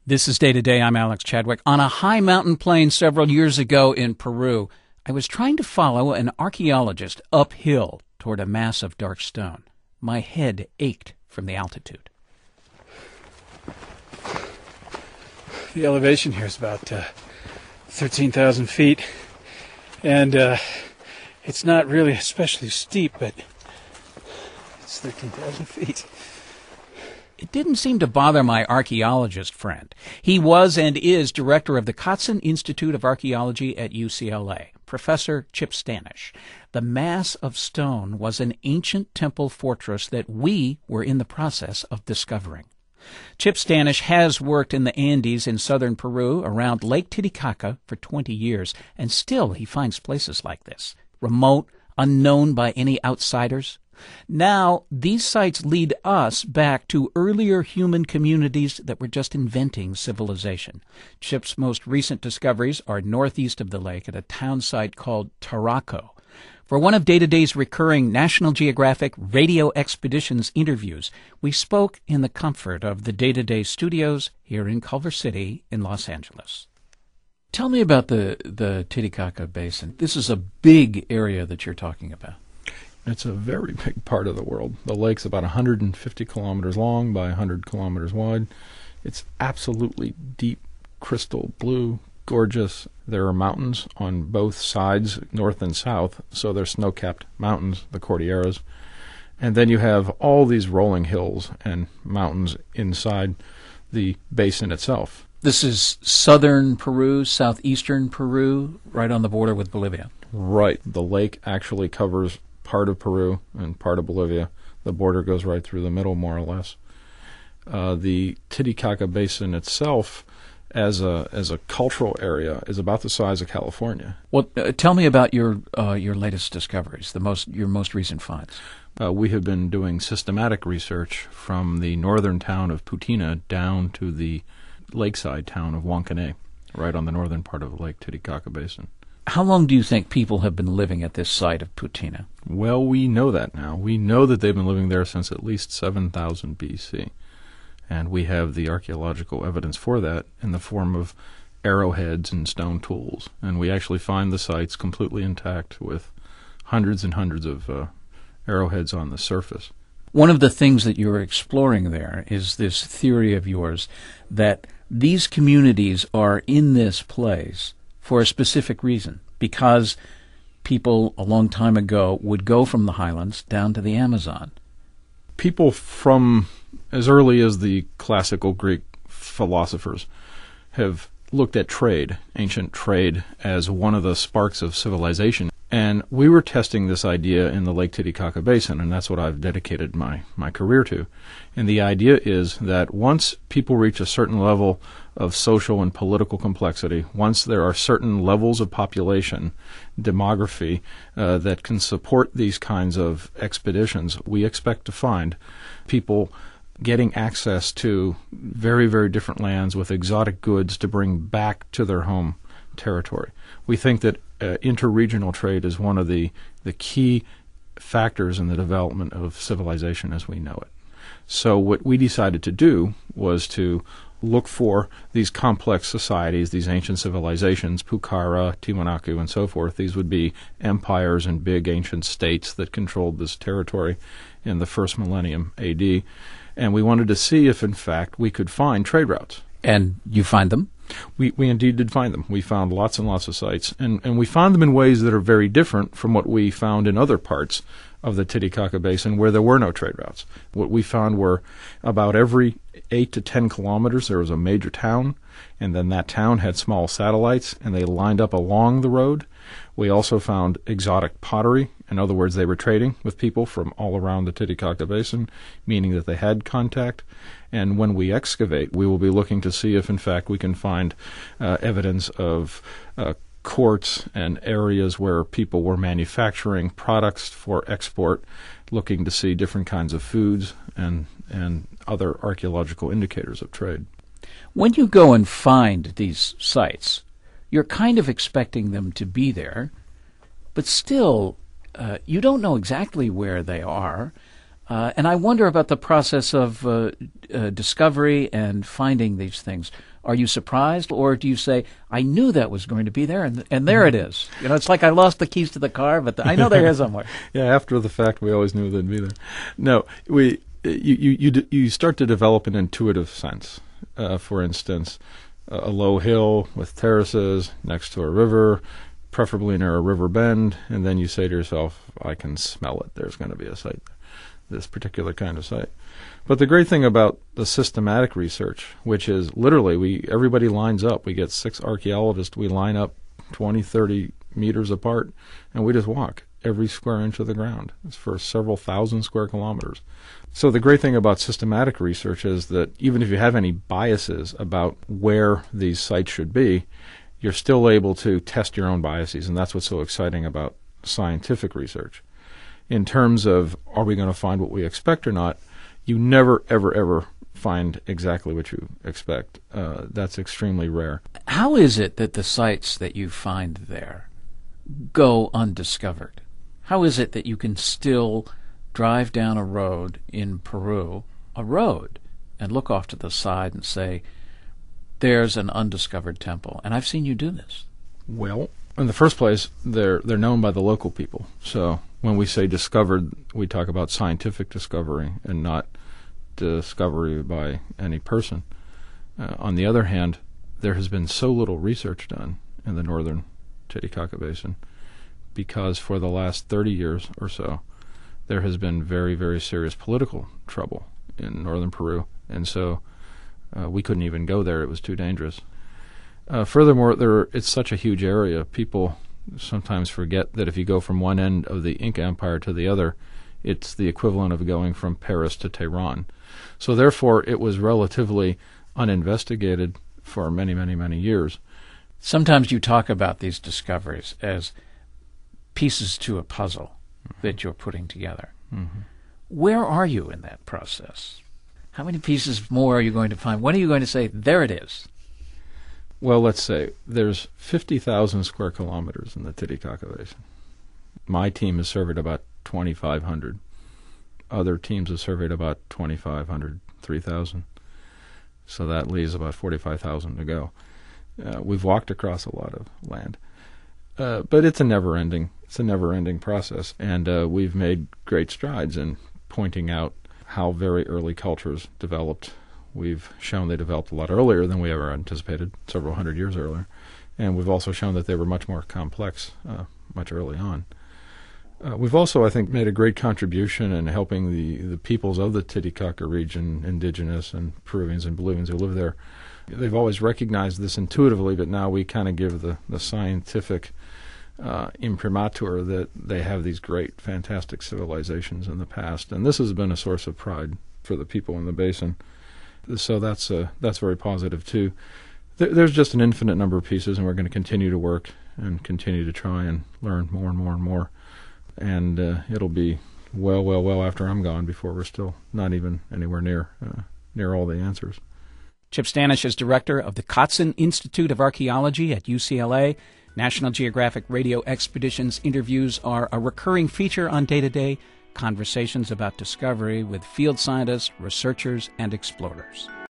This is Day to Day. I'm Alex Chadwick. On a high mountain plain several years ago in Peru, I was trying to follow an archaeologist uphill toward a mass of dark stone. My head ached from the altitude. The elevation here is about 13,000 feet, and it's not really especially steep, but it's 13,000 feet. It didn't seem to bother my archaeologist friend. He was and is director of the Kotzen Institute of Archaeology at UCLA, Professor Chip Stanish. The mass of stone was an ancient temple fortress that we were in the process of discovering. Chip Stanish has worked in the Andes in southern Peru around Lake Titicaca for 20 years, and still he finds places like this, remote, unknown by any outsiders. Now, these sites lead us back to earlier human communities that were just inventing civilization. Chip's most recent discoveries are northeast of the lake at a town site called Tarraco. For one of Day to Day's recurring National Geographic Radio Expeditions interviews, we spoke in the comfort of the Day to Day studios here in Culver City in Los Angeles. Tell me about the Titicaca Basin. This is a big area that you're talking about. It's a very big part of the world. The lake's about 150 kilometers long by 100 kilometers wide. It's absolutely deep, crystal blue, gorgeous. There are mountains on both sides, north and south, so they're snow-capped mountains, the Cordilleras. And then you have all these rolling hills and mountains inside the basin itself. This is southern Peru, southeastern Peru, right on the border with Bolivia. Right. The lake actually covers part of Peru and part of Bolivia. The border goes right through the middle, more or less. The Titicaca Basin itself, as a cultural area, is about the size of California. Well, tell me about your latest discoveries, your most recent finds. We have been doing systematic research from the northern town of Putina down to the lakeside town of Huancané, right on the northern part of the Lake Titicaca Basin. How long do you think people have been living at this site of Putina? Well, we know that now. We know that they've been living there since at least 7,000 BC. And we have the archaeological evidence for that in the form of arrowheads and stone tools. And we actually find the sites completely intact with hundreds and hundreds of arrowheads on the surface. One of the things that you're exploring there is this theory of yours that these communities are in this place for a specific reason, because people a long time ago would go from the highlands down to the Amazon. People from as early as the classical Greek philosophers have looked at trade, ancient trade, as one of the sparks of civilization. And we were testing this idea in the Lake Titicaca Basin, and that's what I've dedicated my career to. And the idea is that once people reach a certain level of social and political complexity, once there are certain levels of population, demography, that can support these kinds of expeditions, we expect to find people getting access to very, very different lands with exotic goods to bring back to their home territory. We think that interregional trade is one of the key factors in the development of civilization as we know it. So what we decided to do was to look for these complex societies, these ancient civilizations, Pucara, Tiwanaku, and so forth. These would be empires and big ancient states that controlled this territory in the first millennium A.D., and we wanted to see if, in fact, we could find trade routes. And you find them? We indeed did find them. We found lots and lots of sites, and we found them in ways that are very different from what we found in other parts of the Titicaca Basin where there were no trade routes. What we found were about every 8 to 10 kilometers there was a major town, and then that town had small satellites, and they lined up along the road. We also found exotic pottery. In other words, they were trading with people from all around the Titicaca Basin, meaning that they had contact. And when we excavate, we will be looking to see if, in fact, we can find evidence of courts and areas where people were manufacturing products for export, looking to see different kinds of foods and other archaeological indicators of trade. When you go and find these sites, you're kind of expecting them to be there, but still you don't know exactly where they are. And I wonder about the process of discovery and finding these things. Are you surprised, or do you say, I knew that was going to be there, and there it is? You know, it's like I lost the keys to the car, but I know they're here somewhere. Yeah, after the fact, we always knew they'd be there. No, you start to develop an intuitive sense. For instance, a low hill with terraces next to a river, preferably near a river bend, and then you say to yourself, I can smell it. There's going to be a site there, this particular kind of site. But the great thing about the systematic research, which is literally everybody lines up. We get 6 archaeologists. We line up 20, 30 meters apart, and we just walk every square inch of the ground. It's for several thousand square kilometers. So the great thing about systematic research is that even if you have any biases about where these sites should be, you're still able to test your own biases, and that's what's so exciting about scientific research. In terms of are we going to find what we expect or not, you never, ever, ever find exactly what you expect. That's extremely rare. How is it that the sites that you find there go undiscovered? How is it that you can still drive down a road in Peru, and look off to the side and say, there's an undiscovered temple? And I've seen you do this. Well, in the first place, they're known by the local people. So when we say discovered, we talk about scientific discovery and not discovery by any person. On the other hand, there has been so little research done in the northern Titicaca Basin because for the last 30 years or so, there has been very, very serious political trouble in northern Peru, and so we couldn't even go there. It was too dangerous. Furthermore, it's such a huge area. People sometimes forget that if you go from one end of the Inca Empire to the other, it's the equivalent of going from Paris to Tehran. So therefore, it was relatively uninvestigated for many, many, many years. Sometimes you talk about these discoveries as pieces to a puzzle that you're putting together. Mm-hmm. Where are you in that process? How many pieces more are you going to find? When are you going to say, there it is? Well, let's say there's 50,000 square kilometers in the Titicaca Basin. My team has surveyed about 2,500. Other teams have surveyed about 2,500, 3,000. So that leaves about 45,000 to go. We've walked across a lot of land. But it's a never-ending process, and we've made great strides in pointing out how very early cultures developed. We've shown they developed a lot earlier than we ever anticipated, several hundred years earlier, and we've also shown that they were much more complex much early on. We've also, I think, made a great contribution in helping the peoples of the Titicaca region, indigenous and Peruvians and Bolivians who live there. They've always recognized this intuitively, but now we kind of give the scientific imprimatur that they have these great, fantastic civilizations in the past. And this has been a source of pride for the people in the basin. So that's very positive, too. There's just an infinite number of pieces, and we're going to continue to work and continue to try and learn more and more and more. And it'll be well after I'm gone before we're still not even anywhere near all the answers. Chip Stanish is director of the Kotzen Institute of Archaeology at UCLA. National Geographic Radio Expeditions interviews are a recurring feature on Day to Day, conversations about discovery with field scientists, researchers, and explorers.